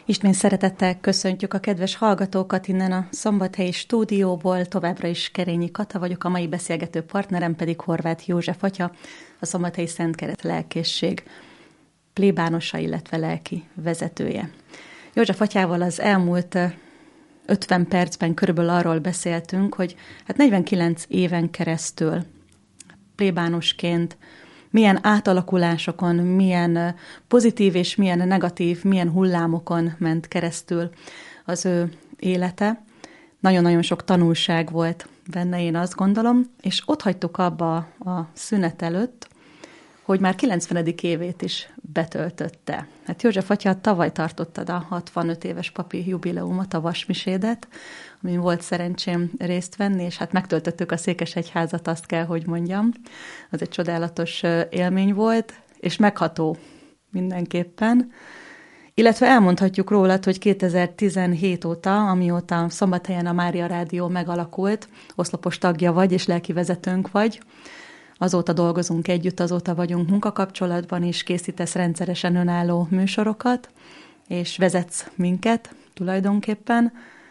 Ismét szeretettel köszöntjük a kedves hallgatókat innen a Szombathelyi stúdióból. Továbbra is Kerényi Kata vagyok, a mai beszélgető partnerem pedig Horváth József atya, a Szombathelyi Szent Keret lelkészség plébánosa, illetve lelki vezetője. József atyával az elmúlt 50 percben körülbelül arról beszéltünk, hogy 49 éven keresztül plébánosként milyen átalakulásokon, milyen pozitív és milyen negatív, milyen hullámokon ment keresztül az ő élete. Nagyon-nagyon sok tanulság volt benne, én azt gondolom, és ott hagytuk abba a szünet előtt, hogy már 90. évét is betöltötte. Hát József atya, tavaly tartottad a 65 éves papi jubileumot, a vasmisédet, amin volt szerencsém részt venni, és hát megtöltöttük a Székesegyházat, azt kell, hogy mondjam. Az egy csodálatos élmény volt, és megható mindenképpen. Illetve elmondhatjuk rólad, hogy 2017 óta, amióta Szombathelyen a Mária Rádió megalakult, oszlopos tagja vagy, és lelkivezetőnk vagy. Azóta dolgozunk együtt, azóta vagyunk munkakapcsolatban, és készítesz rendszeresen önálló műsorokat, és vezetsz minket tulajdonképpen.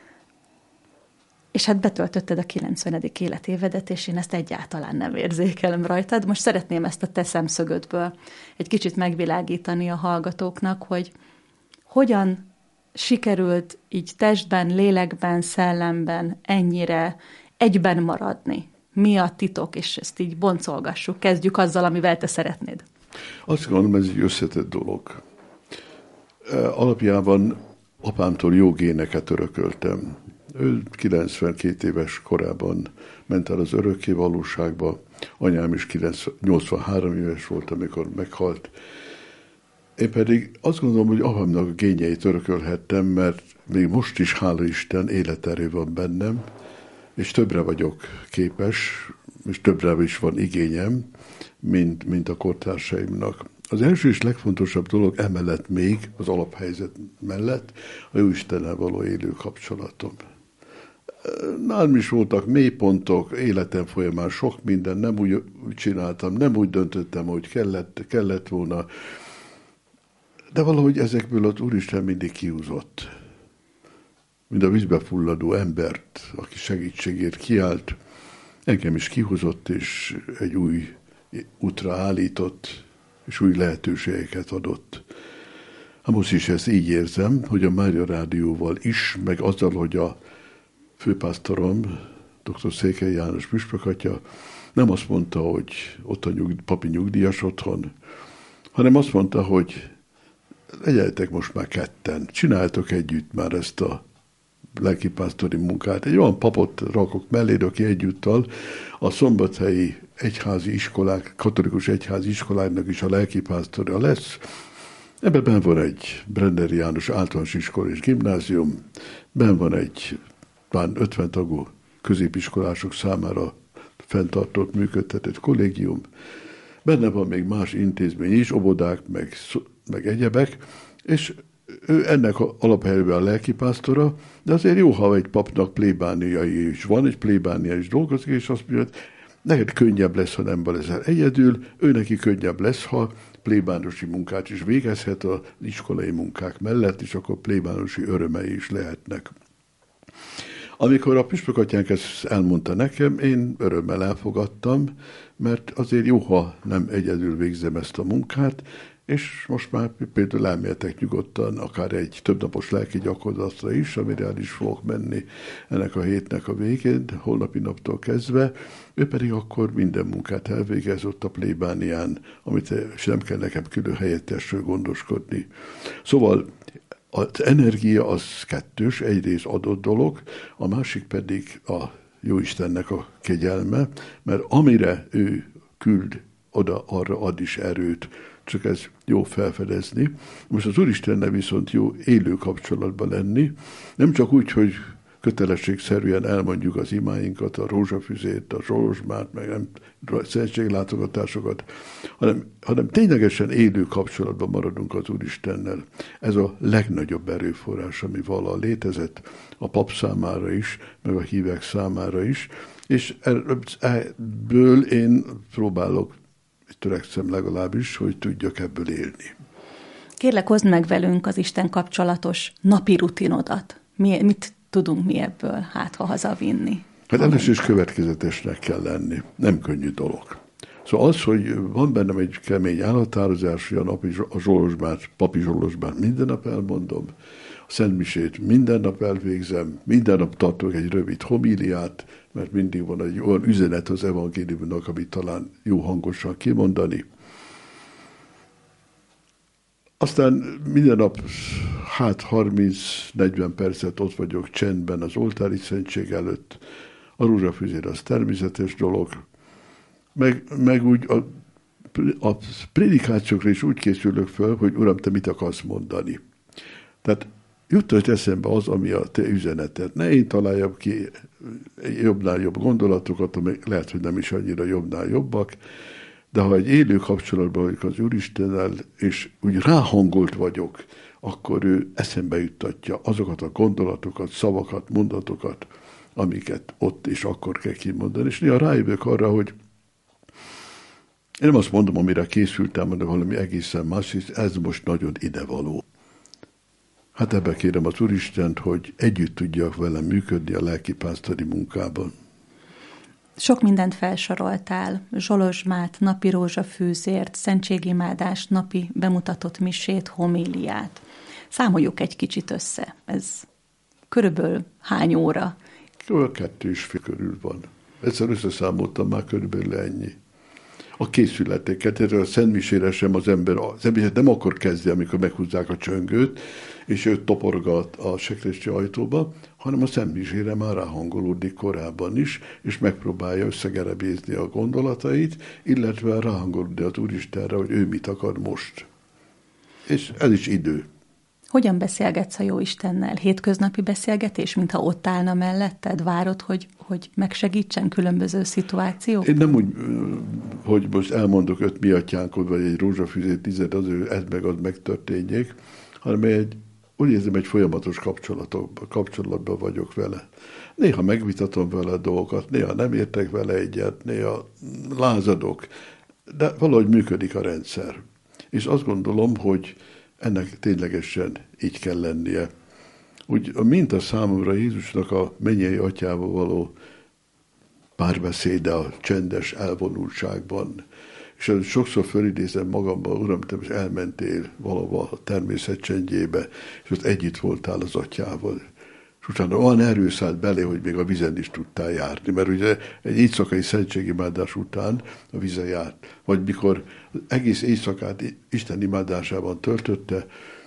És hát betöltötted a 90. életévedet, és én ezt egyáltalán nem érzékelem rajtad. Most szeretném ezt a te szemszögödből egy kicsit megvilágítani a hallgatóknak, hogy hogyan sikerült így testben, lélekben, szellemben ennyire egyben maradni. Mi a titok, és ezt így boncolgassuk. Kezdjük azzal, amivel te szeretnéd. Azt gondolom, ez egy összetett dolog. Alapjában apámtól jó géneket örököltem. Ő 92 éves korában ment el az örökké valóságba. Anyám is 83 éves volt, amikor meghalt. Én pedig azt gondolom, hogy apámnak a génjeit örökölhettem, mert még most is, hála Isten, életerő van bennem, és többre vagyok képes, és többre is van igényem, mint a kortársaimnak. Az első és legfontosabb dolog emellett még, az alaphelyzet mellett, a Jóistennel való élő kapcsolatom. Nálam is voltak mélypontok, életem folyamán sok minden, nem úgy csináltam, nem úgy döntöttem, hogy kellett volna, de valahogy ezekből az Úristen mindig kihúzott. Mint a vízbe fulladó embert, aki segítségért kiállt, engem is kihúzott, és egy új útra állított, és új lehetőségeket adott. Most is ezt így érzem, hogy a Mária Rádióval is, meg azzal, hogy a főpásztorom, dr. Székely János püspök atya nem azt mondta, hogy ott a papi nyugdíjas otthon, hanem azt mondta, hogy legyetek most már ketten, csináltok együtt már ezt a lelkipásztori munkát. Egy olyan papot rakok melléd, aki egyúttal a szombathelyi egyházi iskolák, katolikus egyházi iskoláknak is a lelkipásztora lesz. Ebben benn van egy Brenner János általános iskola és gimnázium, benn van egy 50 tagú középiskolások számára fenntartott, működtetett kollégium, benne van még más intézmény is, óvodák, meg egyebek, és ő ennek alaphelyben a lelkipásztora, de azért jó, ha egy papnak plébániai is van, egy plébánia is dolgozik, és azt mondja, hogy neked könnyebb lesz, ha nem leszel egyedül, ő neki könnyebb lesz, ha plébánosi munkát is végezhet az iskolai munkák mellett, és akkor plébánosi örömei is lehetnek. Amikor a püspök atyánk ezt elmondta nekem, én örömmel elfogadtam, mert azért jó, ha nem egyedül végzem ezt a munkát, és most már például elméletek nyugodtan, akár egy többnapos lelki gyakorlatra is, amire el is fogok menni ennek a hétnek a végén, holnapi naptól kezdve, ő pedig akkor minden munkát elvégez ott a plébánián, és nem kell nekem külön helyettesről gondoskodni. Szóval az energia az kettős, egyrészt adott dolog, a másik pedig a Jóistennek a kegyelme, mert amire ő küld, oda arra ad is erőt, csak ez jó felfedezni. Most az Úristennel viszont jó élő kapcsolatban lenni, nem csak úgy, hogy kötelességszerűen elmondjuk az imáinkat, a rózsafüzét, a zsolozsmát, meg nem szentséglátogatásokat, hanem ténylegesen élő kapcsolatban maradunk az Úristennel. Ez a legnagyobb erőforrás, ami valaha létezett a pap számára is, meg a hívek számára is, és ebből én próbálok, törekszem legalábbis, hogy tudjak ebből élni. Kérlek, hozd meg velünk az Isten kapcsolatos napi rutinodat. Mit tudunk mi ebből ha hazavinni? Hát először is következetesnek kell lenni. Nem könnyű dolog. Szóval az, hogy van bennem egy kemény elhatározás, hogy a papi zsolozsbát minden nap elmondom, a szentmisét minden nap elvégzem, minden nap tartok egy rövid homíliát, mert mindig van egy olyan üzenet az evangéliumnak, amit talán jó hangosan kimondani. Aztán minden nap 30-40 percet ott vagyok csendben az oltári szentség előtt. A rózsafüzér az természetes dolog. Meg úgy a prédikációkra is úgy készülök föl, hogy Uram, te mit akarsz mondani. Tehát juttasd eszembe az, ami a te üzeneted. Ne én találjam ki jobbnál jobb gondolatokat, amik lehet, hogy nem is annyira jobbnál jobbak, de ha egy élő kapcsolatban vagyok az Úristennel, és úgy ráhangolt vagyok, akkor ő eszembe juttatja azokat a gondolatokat, szavakat, mondatokat, amiket ott és akkor kell kimondani. És néha rájövök arra, hogy én nem azt mondom, amire készültem, hanem valami egészen más, és ez most nagyon idevaló. Hát ebbe kérem az Úristent, hogy együtt tudjak velem működni a lelkipásztori munkában. Sok mindent felsoroltál, zsolozsmát, napi rózsafűzért, szentségimádást, napi bemutatott misét, homíliát. Számoljuk egy kicsit össze. Ez körülbelül hány óra? Olyan 2,5 körül van. Egyszer összeszámoltam, már körülbelül ennyi. A készületeket, a szentmisére sem az ember nem akkor kezdi, amikor meghúzzák a csöngőt, és őt toporgat a sekrészti ajtóba, hanem a szentmisére már ráhangolódik korábban is, és megpróbálja összegerebézni a gondolatait, illetve ráhangolódni az Úristenre, hogy ő mit akar most. És ez is idő. Hogyan beszélgetsz a Jóistennel? Hétköznapi beszélgetés, mintha ott állna melletted? Várod, hogy megsegítsen különböző szituációk? Én nem úgy, hogy most elmondok 5 mi atyánkot, vagy egy rózsafüzét 10, az ő ez meg az megtörténjék, hanem úgy érzem, egy folyamatos kapcsolatban vagyok vele. Néha megvitatom vele a dolgokat, néha nem értek vele egyet, néha lázadok, de valahogy működik a rendszer. És azt gondolom, hogy ennek ténylegesen így kell lennie. Úgy a minta számomra Jézusnak a mennyei atyával való párbeszéde a csendes elvonultságban. És sokszor fölidézem magamban, Uram, te most elmentél valahol a természet csendjébe, és ott együtt voltál az atyával. És utána olyan erő szállt belé, hogy még a vizen is tudtál járni, mert ugye egy éjszakai szentségimádás után a vizen járt. Vagy mikor egész éjszakát Isten imádásában töltötte,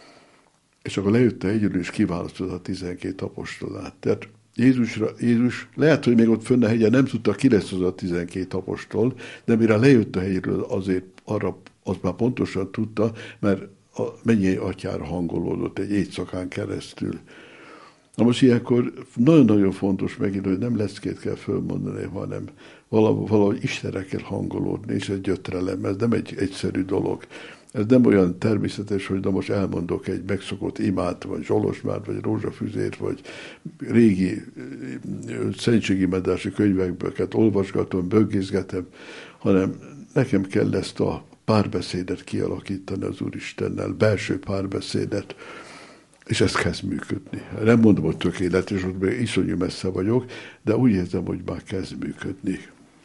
és akkor lejött a hegyről, és kiválasztotta a 12 apostolát. Tehát Jézus lehet, hogy még ott fönn a hegyen nem tudta, ki lesz az a 12 apostol, de mire lejött a hegyről, azért arra az már pontosan tudta, mert a mennyei atyára hangolódott egy éjszakán keresztül. Na most ilyenkor nagyon-nagyon fontos megint, hogy nem leckét kell fölmondani, hanem valahogy Istenre kell hangolódni, és egy gyötrelem, ez nem egy egyszerű dolog. Ez nem olyan természetes, hogy na most elmondok egy megszokott imát, vagy zsolozsmát, vagy rózsafüzét, vagy régi szentségimádási könyveket olvasgatom, böggészgetem, hanem nekem kell ezt a párbeszédet kialakítani az Úristennel, belső párbeszédet, és ez kezd működni. Nem mondom, hogy tökéletes, ott még iszonyú messze vagyok, de úgy érzem, hogy már kezd működni.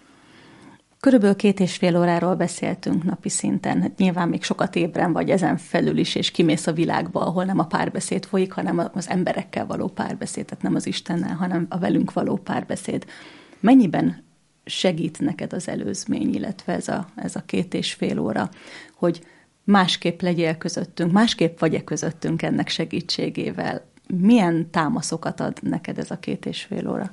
Körülbelül 2,5 óráról beszéltünk napi szinten. Hát nyilván még sokat ébren vagy ezen felül is, és kimész a világba, ahol nem a párbeszéd folyik, hanem az emberekkel való párbeszéd, tehát nem az Istennel, hanem a velünk való párbeszéd. Mennyiben segít neked az előzmény, illetve ez a 2,5 óra, hogy másképp legyél közöttünk, másképp vagy-e közöttünk ennek segítségével? Milyen támaszokat ad neked ez a 2,5 óra?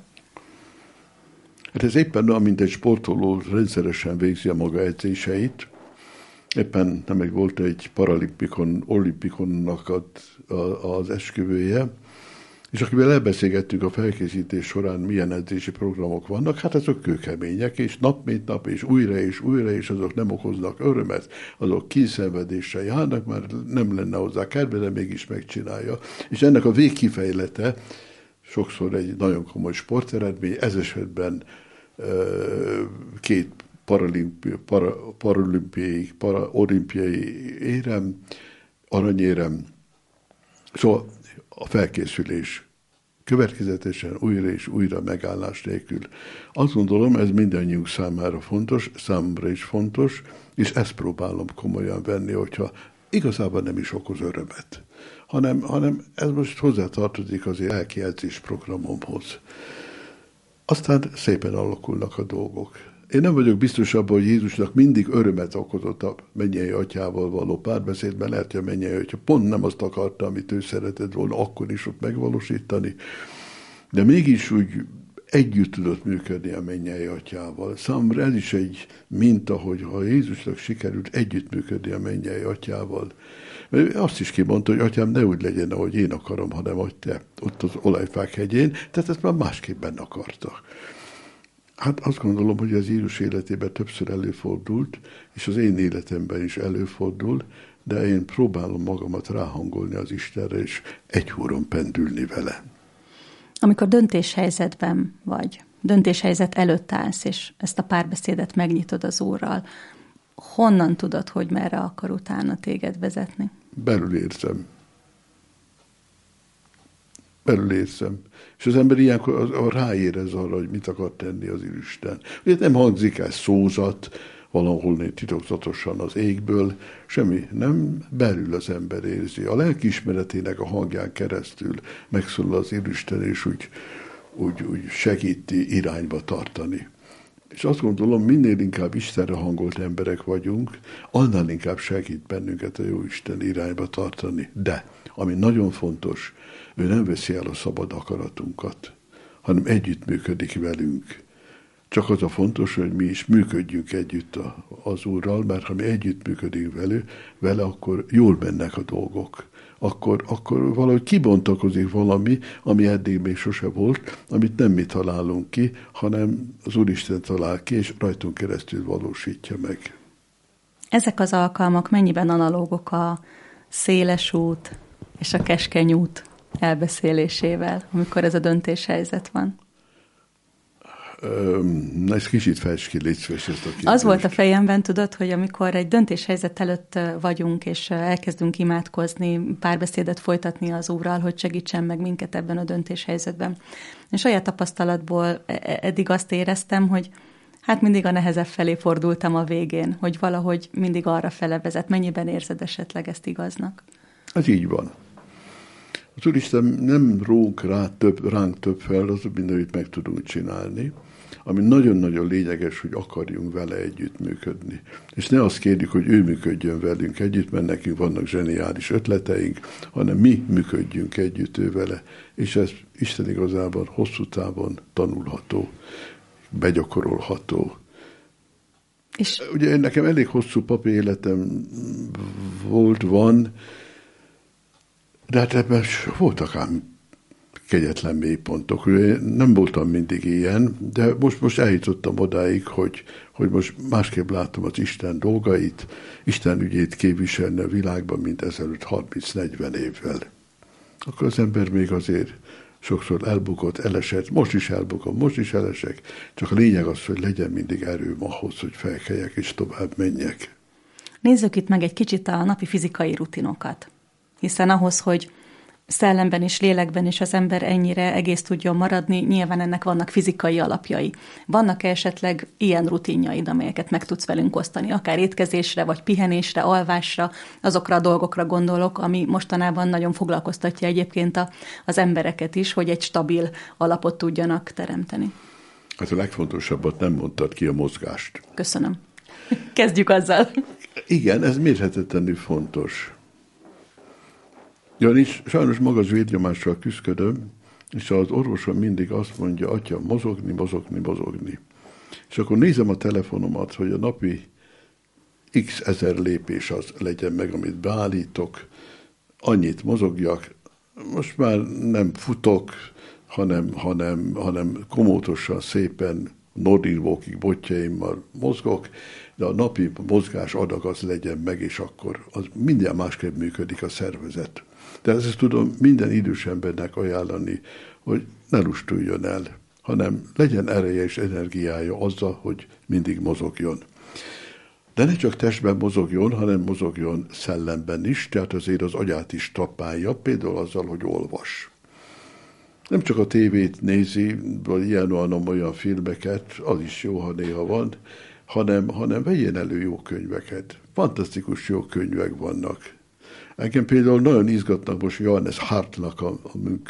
Hát ez éppen olyan, mint egy sportoló rendszeresen végzi a maga edzéseit. Éppen nem volt egy olimpikonnak az esküvője, és akivel elbeszélgettünk a felkészítés során, milyen edzési programok vannak, hát azok kőkemények, és nap mint nap, és újra, és azok nem okoznak örömet, azok kínszenvedéssel járnak, mert nem lenne hozzá kedve, de mégis megcsinálja. És ennek a végkifejlete sokszor egy nagyon komoly sporteredmény, ez esetben 2 paralimpiai érem, aranyérem. Szóval a felkészülés következetesen újra és újra megállás nélkül. Azt gondolom, ez mindannyiunk számára fontos, számomra is fontos, és ezt próbálom komolyan venni, hogyha igazából nem is okoz örömet, hanem ez most hozzátartozik az lelki edzés programomhoz. Aztán szépen alakulnak a dolgok. Én nem vagyok biztos abban, hogy Jézusnak mindig örömet okozott a mennyei atyával való párbeszédben, lehet, hogy a mennyei atya pont nem azt akarta, amit ő szeretett volna akkor is ott megvalósítani, de mégis úgy együtt tudott működni a mennyei atyával. Számomra ez is egy minta, hogy ha Jézusnak sikerült együttműködni a mennyei atyával, mert azt is kimondta, hogy atyám, ne úgy legyen, ahogy én akarom, hanem hogy te, ott az olajfák hegyén, tehát ezt már másképpen akarta. Hát azt gondolom, hogy az Jézus életében többször előfordult, és az én életemben is előfordul, de én próbálom magamat ráhangolni az Istenre, és egy húron pendülni vele. Amikor döntéshelyzetben vagy, döntéshelyzet előtt állsz, és ezt a párbeszédet megnyitod az Úrral, honnan tudod, hogy merre akar utána téged vezetni? Belül érzem. És az ember ilyenkor ráérez arra, hogy mit akar tenni az Isten. Ugye nem hangzik el szózat, valahol titokzatosan az égből, semmi, nem, belül az ember érzi. A lelkiismeretének a hangján keresztül megszólal az Isten, és úgy segíti irányba tartani. És azt gondolom, minél inkább Istenre hangolt emberek vagyunk, annál inkább segít bennünket a jó Isten irányba tartani. De, ami nagyon fontos, ő nem veszi el a szabad akaratunkat, hanem együttműködik velünk. Csak az a fontos, hogy mi is működjünk együtt az Úrral, mert ha mi együttműködünk vele, akkor jól mennek a dolgok. Akkor valahogy kibontakozik valami, ami eddig még sose volt, amit nem mi találunk ki, hanem az Úristen talál ki, és rajtunk keresztül valósítja meg. Ezek az alkalmak mennyiben analógok a széles út és a keskeny út elbeszélésével, amikor ez a döntéshelyzet van? Na, ez kicsit fejtsd ki, légy szíves ezt a kérdést. Az volt a fejemben, tudod, hogy amikor egy döntéshelyzet előtt vagyunk, és elkezdünk imádkozni, párbeszédet folytatni az Úrral, hogy segítsen meg minket ebben a döntéshelyzetben. És saját tapasztalatból eddig azt éreztem, hogy hát mindig a nehezebb felé fordultam a végén, hogy valahogy mindig arra fele vezet. Mennyiben érzed esetleg ezt igaznak? Ez így van. Az Úristen nem rók ránk több feladatot, mint amit meg tudunk csinálni, ami nagyon-nagyon lényeges, hogy akarjunk vele együttműködni. És ne azt kérjük, hogy ő működjön velünk együtt, mert nekünk vannak zseniális ötleteink, hanem mi működjünk együtt ő vele. És ez Isten igazában hosszú távon tanulható, begyakorolható. És ugye nekem elég hosszú papi életem van, de hát ebben voltak ám kegyetlen mélypontok. Nem voltam mindig ilyen, de most eljutottam odáig, hogy most másképp látom az Isten dolgait, Isten ügyét képviselni a világban, mint ezelőtt 30-40 évvel. Akkor az ember még azért sokszor elbukott, elesett, most is elbukom, most is elesek, csak a lényeg az, hogy legyen mindig erőm ahhoz, hogy felkeljek és tovább menjek. Nézzük itt meg egy kicsit a napi fizikai rutinokat. Hiszen ahhoz, hogy szellemben és lélekben is az ember ennyire egész tudjon maradni, nyilván ennek vannak fizikai alapjai. Vannak-e esetleg ilyen rutinjaid, amelyeket meg tudsz velünk osztani, akár étkezésre, vagy pihenésre, alvásra, azokra a dolgokra gondolok, ami mostanában nagyon foglalkoztatja egyébként az embereket is, hogy egy stabil alapot tudjanak teremteni? Hát a legfontosabbat nem mondtad ki, a mozgást. Köszönöm. Kezdjük azzal. Igen, ez mérhetetlenül fontos. Ugyanis sajnos magas vérnyomással küzdködöm, és az orvosom mindig azt mondja, atya, mozogni. És akkor nézem a telefonomat, hogy a napi x ezer lépés az legyen meg, amit beállítok, annyit mozogjak. Most már nem futok, hanem komótosan szépen Nordic walking botjaimmal mozgok, de a napi mozgás adag az legyen meg, és akkor az minden másképp működik a szervezet. De ezt tudom minden idős embernek ajánlani, hogy ne lustuljon el, hanem legyen ereje és energiája azzal, hogy mindig mozogjon. De ne csak testben mozogjon, hanem mozogjon szellemben is, tehát azért az agyát is trappálja, például azzal, hogy olvas. Nem csak a tévét nézi, vagy ilyen-olyan filmeket, az is jó, ha néha van, hanem vegyen elő jó könyveket. Fantasztikus jó könyvek vannak. Engem például nagyon izgatnak most Johannes Hartnak a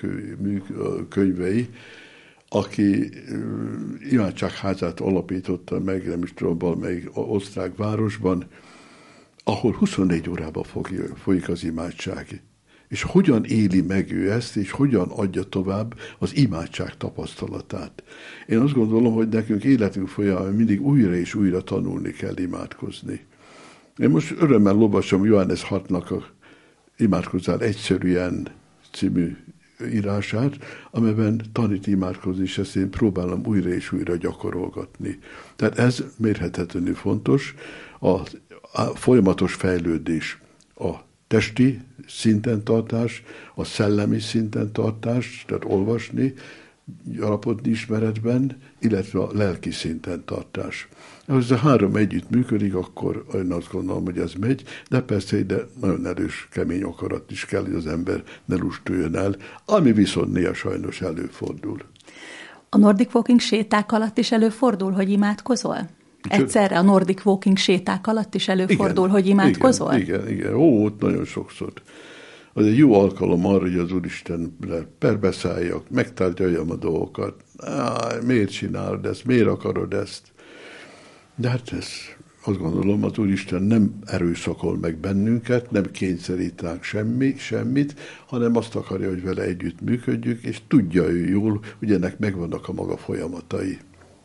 könyvei, aki imádságházát alapította meg, nem is tudom, valamelyik osztrák városban, ahol 24 órában folyik az imádság. És hogyan éli meg ő ezt, és hogyan adja tovább az imádság tapasztalatát. Én azt gondolom, hogy nekünk életünk folyamán mindig újra és újra tanulni kell imádkozni. Én most örömmel olvasom Johannes Hartnak a Imádkozzál egyszerűen című írását, amelyben tanít imádkozni, és ezt én próbálom újra és újra gyakorolgatni. Tehát ez mérhetetlenül fontos, a folyamatos fejlődés, a testi szinten tartás, a szellemi szinten tartás, tehát olvasni, gyarapodni ismeretben, illetve a lelki szinten tartás. Ha ez a három együtt működik, akkor én azt gondolom, hogy ez megy, de persze ide nagyon erős, kemény akarat is kell, hogy az ember ne lustuljon el, ami viszont néha sajnos előfordul. A Nordic Walking séták alatt is előfordul, hogy imádkozol? Egyszerre a Nordic Walking séták alatt is előfordul, igen, hogy imádkozol? Igen. Ott nagyon sokszor. Az egy jó alkalom arra, hogy az Úristenre perbeszálljak, megtárgyaljam a dolgokat. Miért csinálod ezt? Miért akarod ezt? De hát ez, azt gondolom, az Úristen nem erőszakol meg bennünket, nem kényszerít ránk semmit, hanem azt akarja, hogy vele együtt működjük, és tudja ő jól, hogy ennek megvannak a maga folyamatai.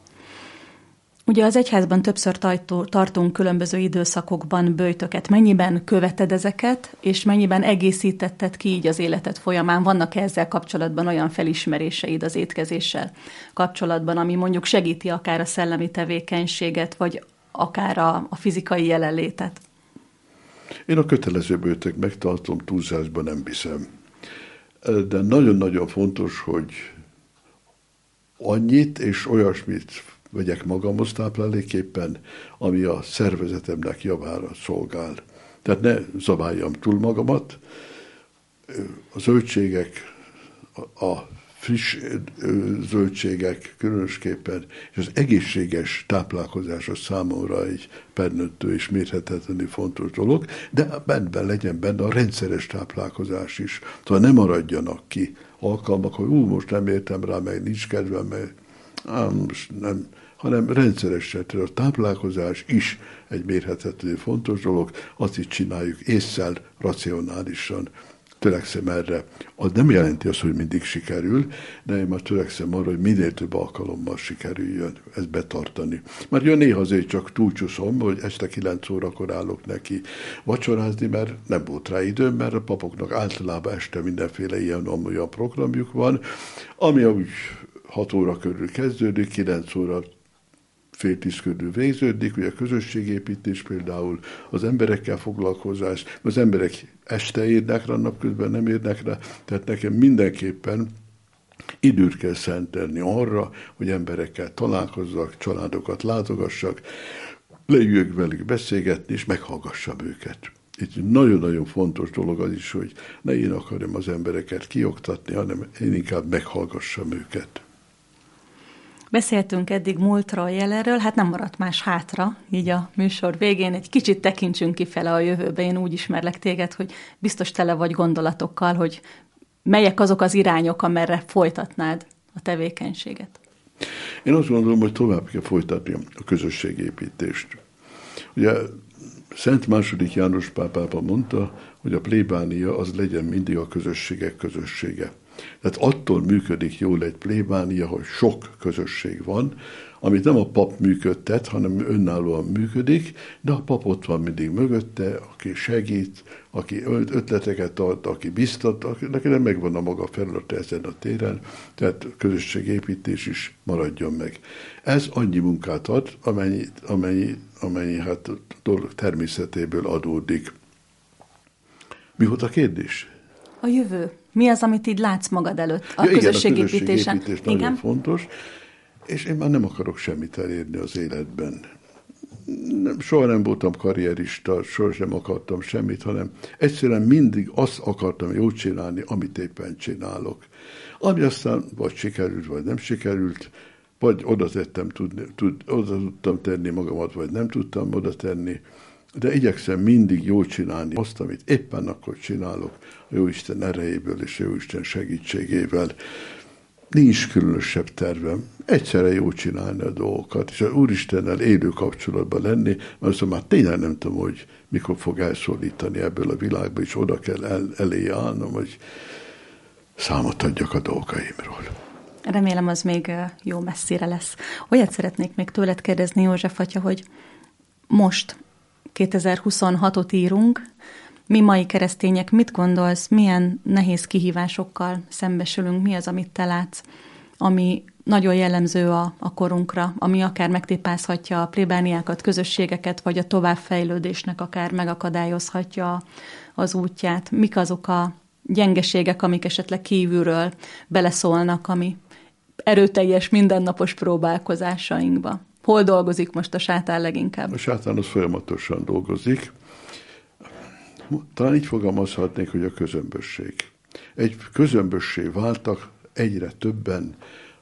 Ugye az egyházban többször tartunk különböző időszakokban böjtöket. Mennyiben követed ezeket, és mennyiben egészítetted ki így az életed folyamán? Vannak ezzel kapcsolatban olyan felismeréseid az étkezéssel kapcsolatban, ami mondjuk segíti akár a szellemi tevékenységet, vagy akár a fizikai jelenlétet? Én a kötelező böjtök megtartom, túlzásban nem hiszem. De nagyon-nagyon fontos, hogy annyit és olyasmit vegyek magamhoz tápláléképpen, ami a szervezetemnek javára szolgál. Tehát ne zabáljam túl magamat. A zöldségek, a friss zöldségek különösképpen, és az egészséges táplálkozás az számomra egy pernöntő és mérhetetlenül fontos dolog, de legyen benne a rendszeres táplálkozás is. Szóval ne maradjanak ki alkalmak, hogy most nem értem rá, meg nincs kedvem, meg most nem, hanem rendszeresen. A táplálkozás is egy mérhetetlenül fontos dolog, azt is csináljuk ésszel, racionálisan. Törekszem erre. Az nem jelenti azt, hogy mindig sikerül, de én már törekszem arra, hogy minél több alkalommal sikerüljön ezt betartani. Már jön néha azért csak túlcsúszom, hogy este 9 órakor állok neki vacsorázni, mert nem volt rá időm, mert a papoknak általában este mindenféle ilyen-olyan programjuk van, ami úgy 6 óra körül kezdődik, 9 óra fél 10 körül végződik, ugye a közösségépítés például, az emberekkel foglalkozás, az emberek este érnek rá, napközben nem érnek rá, tehát nekem mindenképpen időt kell szentelni arra, hogy emberekkel találkozzak, családokat látogassak, leüljök velük beszélgetni, és meghallgassam őket. Itt nagyon-nagyon fontos dolog az is, hogy ne én akarom az embereket kioktatni, hanem én inkább meghallgassam őket. Beszéltünk eddig múltról, jelenről, hát nem maradt más hátra, így a műsor végén egy kicsit tekintsünk kifele a jövőbe. Én úgy ismerlek téged, hogy biztos tele vagy gondolatokkal, hogy melyek azok az irányok, amerre folytatnád a tevékenységet. Én azt gondolom, hogy tovább kell folytatni a közösségépítést. Ugye Szent II. János pápa mondta, hogy a plébánia az legyen mindig a közösségek közössége. Tehát attól működik jól egy plébánia, hogy sok közösség van, amit nem a pap működtet, hanem önállóan működik, de a pap ott van mindig mögötte, aki segít, aki ötleteket ad, aki biztat, neki nem megvan a maga feladata ezen a téren, tehát közösségépítés is maradjon meg. Ez annyi munkát ad, amennyi hát dolog természetéből adódik. Mi volt a kérdés? A jövő. Mi az, amit így látsz magad előtt a közösségépítésen? Igen, a közösségépítés nagyon fontos, és én már nem akarok semmit elérni az életben. soha nem voltam karrierista, sohasem akartam semmit, hanem egyszerűen mindig azt akartam jól csinálni, amit éppen csinálok. Ami aztán vagy sikerült, vagy nem sikerült, vagy oda tudtam tenni magamat, vagy nem tudtam oda tenni, de igyekszem mindig jól csinálni azt, amit éppen akkor csinálok, a Jóisten erejéből és a Jóisten segítségével. Nincs különösebb tervem. Egyszerre jól csinálni a dolgokat, és az Úristennel élő kapcsolatban lenni, mert aztán már tényleg nem tudom, hogy mikor fog elszólítani ebből a világba, és oda kell elé állnom, hogy számot adjak a dolgaimról. Remélem, az még jó messzire lesz. Olyat szeretnék még tőled kérdezni, József atya, hogy most 2026-ot írunk, mi mai keresztények mit gondolsz, milyen nehéz kihívásokkal szembesülünk, mi az, amit te látsz, ami nagyon jellemző a korunkra, ami akár megtépázhatja a plébániákat, közösségeket, vagy a továbbfejlődésnek akár megakadályozhatja az útját. Mik azok a gyengeségek, amik esetleg kívülről beleszólnak, ami erőteljes mindennapos próbálkozásainkba? Hol dolgozik most a sátán leginkább? A sátán az folyamatosan dolgozik. Talán így fogalmazhatnék, hogy a közömbösség. Egy közömbössé váltak egyre többen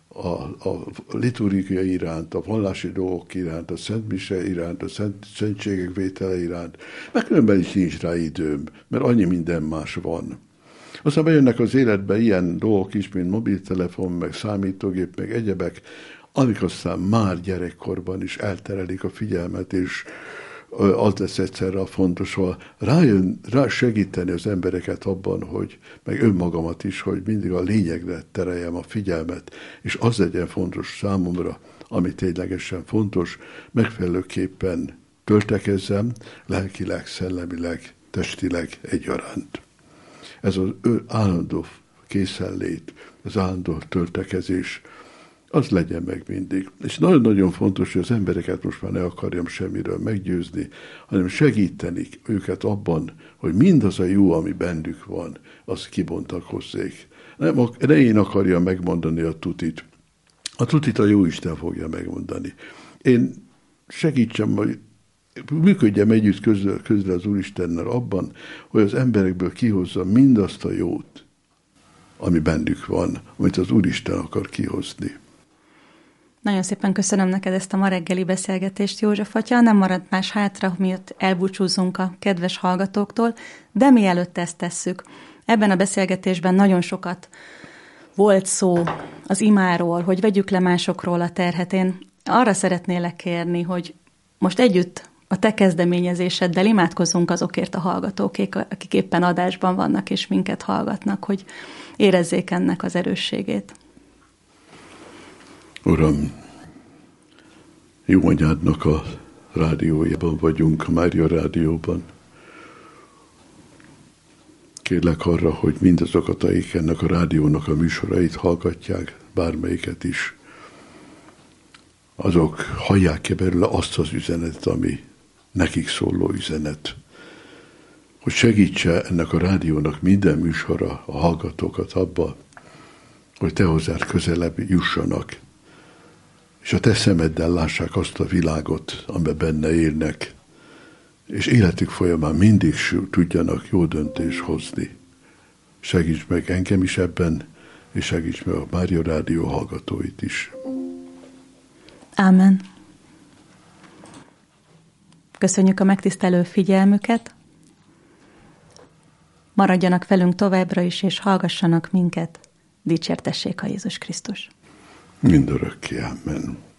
a liturgia iránt, a vallási dolgok iránt, a szentmise iránt, a szentségek vétele iránt, meg különben is nincs rá időm, mert annyi minden más van. Aztán bejönnek az életbe ilyen dolgok is, mint mobiltelefon, meg számítógép, meg egyebek, amik aztán már gyerekkorban is elterelik a figyelmet, és az lesz egyszerre a fontos, ha rá segíteni az embereket abban, hogy, meg önmagamat is, hogy mindig a lényegre tereljem a figyelmet, és az legyen fontos számomra, ami ténylegesen fontos, megfelelőképpen töltekezzem, lelkileg, szellemileg, testileg egyaránt. Ez az állandó készenlét, az állandó töltekezés, az legyen meg mindig. És nagyon-nagyon fontos, hogy az embereket most már ne akarjam semmiről meggyőzni, hanem segíteni őket abban, hogy mindaz a jó, ami bennük van, az kibontakozzék. Ne én akarjam megmondani a tutit. A tutit a Jóisten fogja megmondani. Én segítsem, hogy működjem együtt közre az Úristennel abban, hogy az emberekből kihozza mindazt a jót, ami bennük van, amit az Úristen akar kihozni. Nagyon szépen köszönöm neked ezt a ma reggeli beszélgetést, József atya. Nem maradt más hátra, miatt elbúcsúzzunk a kedves hallgatóktól, de mielőtt ezt tesszük, ebben a beszélgetésben nagyon sokat volt szó az imáról, hogy vegyük le másokról a terhet. Én arra szeretnélek kérni, hogy most együtt a te kezdeményezéseddel imádkozzunk azokért a hallgatókért, akik éppen adásban vannak és minket hallgatnak, hogy érezzék ennek az erősségét. Uram, jó anyádnak a rádiójában vagyunk, a Mária Rádióban. Kérlek arra, hogy mindazokat, akik ennek a rádiónak a műsorait hallgatják, bármelyiket is, azok hallják ki belőle azt az üzenetet, ami nekik szóló üzenet. Hogy segítse ennek a rádiónak minden műsora a hallgatókat abba, hogy te hozzád közelebb jussanak, és a te szemeddel lássák azt a világot, amiben benne élnek, és életük folyamán mindig tudjanak jó döntést hozni. Segíts meg engem is ebben, és segíts meg a Mária Rádió hallgatóit is. Ámen. Köszönjük a megtisztelő figyelmüket. Maradjanak velünk továbbra is, és hallgassanak minket. Dicsértessék a Jézus Krisztus. Mindörökké, ámen.